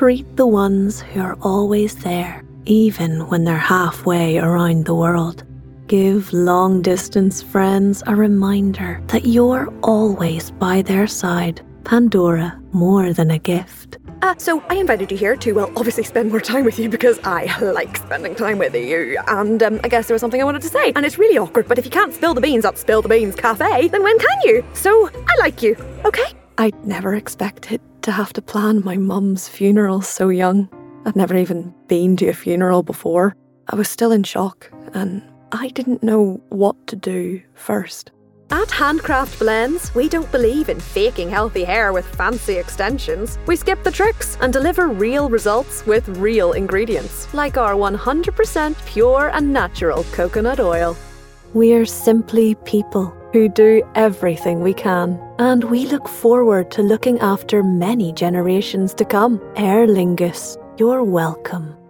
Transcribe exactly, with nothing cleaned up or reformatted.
treat the ones who are always there, even when they're halfway around the world. Give long-distance friends a reminder that you're always by their side. Pandora, more than a gift. Uh, so I invited you here to, well, obviously spend more time with you because I like spending time with you. And um, I guess there was something I wanted to say. And it's really awkward, but if you can't spill the beans at Spill the Beans Cafe, then when can you? So I like you, okay? I never expected to have to plan my mum's funeral so young. I'd never even been to a funeral before. I was still in shock and I didn't know what to do first. At Handcraft Blends, we don't believe in faking healthy hair with fancy extensions. We skip the tricks and deliver real results with real ingredients, like our one hundred percent pure and natural coconut oil. We're simply people who do everything we can, and we look forward to looking after many generations to come. Aer Lingus, you're welcome.